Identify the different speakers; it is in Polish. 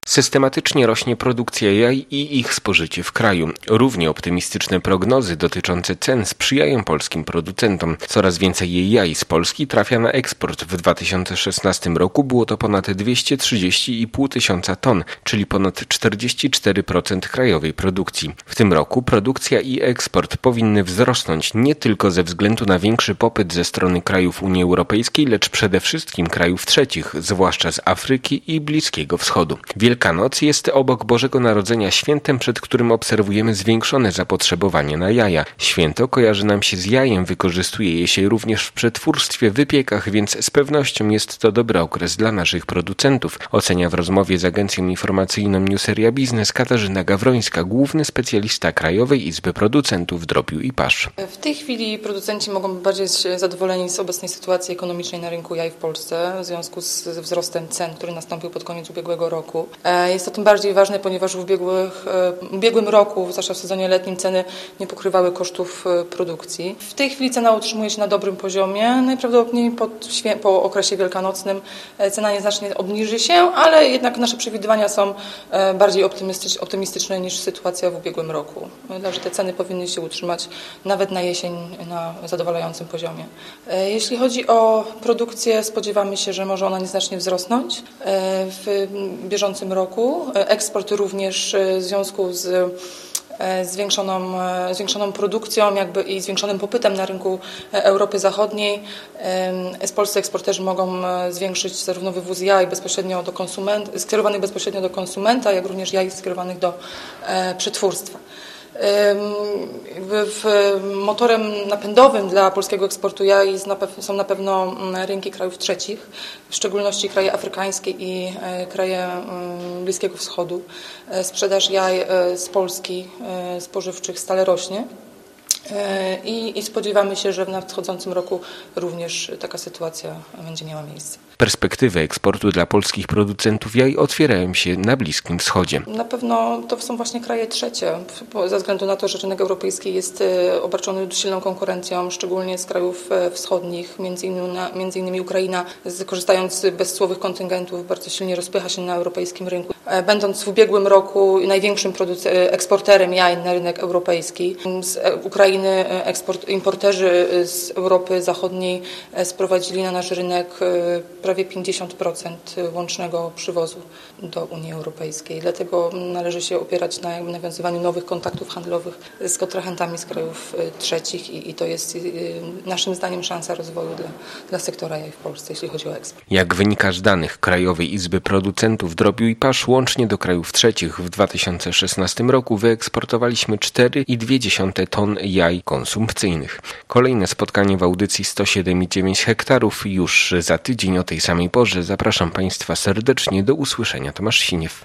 Speaker 1: Systematycznie rośnie produkcja jaj i ich spożycie w kraju. Równie optymistyczne prognozy dotyczące cen sprzyjają polskim producentom. Coraz więcej jaj z Polski trafia na eksport. W 2016 roku było to ponad 230,5 tysiąca ton, czyli ponad 44% krajowej produkcji. W tym roku produkcja i eksport powinny wzrosnąć nie tylko ze względu na większy popyt ze strony krajów Unii Europejskiej, lecz przede wszystkim krajów trzecich, zwłaszcza z Afryki i Bliskiego Wschodu. Wielkanoc jest obok Bożego Narodzenia świętem, przed którym obserwujemy zwiększone zapotrzebowanie na jaja. Święto kojarzy nam się z jajem, wykorzystuje je się również w przetwórstwie, wypiekach, więc z pewnością jest to dobry okres dla naszych producentów, ocenia w rozmowie z agencją informacyjną Newseria Biznes Katarzyna Gawrońska, główny specjalista Krajowej Izby Producentów Drobiu i Pasz.
Speaker 2: W tej chwili producenci mogą być bardziej zadowoleni z obecnej sytuacji ekonomicznej na rynku jaj w Polsce w związku z wzrostem cen, który nastąpił pod koniec ubiegłego roku. Jest to tym bardziej ważne, ponieważ w ubiegłym roku, zwłaszcza w sezonie letnim, ceny nie pokrywały kosztów produkcji. W tej chwili cena utrzymuje się na dobrym poziomie. Najprawdopodobniej po okresie wielkanocnym cena nieznacznie obniży się, ale jednak nasze przewidywania są bardziej optymistyczne niż sytuacja w ubiegłym roku. Także te ceny powinny się utrzymać nawet na jesień na zadowalającym poziomie. Jeśli chodzi o produkcję, spodziewamy się, że może ona nieznacznie wzrosnąć w bieżącym roku. Eksport również w związku z zwiększoną produkcją i zwiększonym popytem na rynku Europy Zachodniej. Polscy eksporterzy mogą zwiększyć zarówno wywóz jaj skierowanych bezpośrednio do konsumenta, jak również jaj skierowanych do przetwórstwa. Motorem napędowym dla polskiego eksportu jaj są na pewno rynki krajów trzecich, w szczególności kraje afrykańskie i kraje Bliskiego Wschodu. Sprzedaż jaj z Polski spożywczych stale rośnie. I spodziewamy się, że w nadchodzącym roku również taka sytuacja będzie miała miejsce.
Speaker 1: Perspektywy eksportu dla polskich producentów jaj otwierają się na Bliskim Wschodzie.
Speaker 2: Na pewno to są właśnie kraje trzecie, ze względu na to, że rynek europejski jest obarczony silną konkurencją, szczególnie z krajów wschodnich, między innymi Ukraina, korzystając z bezcłowych kontyngentów, bardzo silnie rozpycha się na europejskim rynku. Będąc w ubiegłym roku największym eksporterem jaj na rynek europejski, z Ukrainy importerzy z Europy Zachodniej sprowadzili na nasz rynek prawie 50% łącznego przywozu do Unii Europejskiej. Dlatego należy się opierać na nawiązywaniu nowych kontaktów handlowych z kontrahentami z krajów trzecich i to jest naszym zdaniem szansa rozwoju dla sektora jaj w Polsce, jeśli chodzi o eksport.
Speaker 1: Jak wynika z danych Krajowej Izby Producentów Drobiu i Pasz, łącznie do krajów trzecich w 2016 roku wyeksportowaliśmy 4,2 ton jaj konsumpcyjnych. Kolejne spotkanie w audycji 107,9 hektarów już za tydzień o tej samej porze. Zapraszam Państwa serdecznie, do usłyszenia. Tomasz Siniew.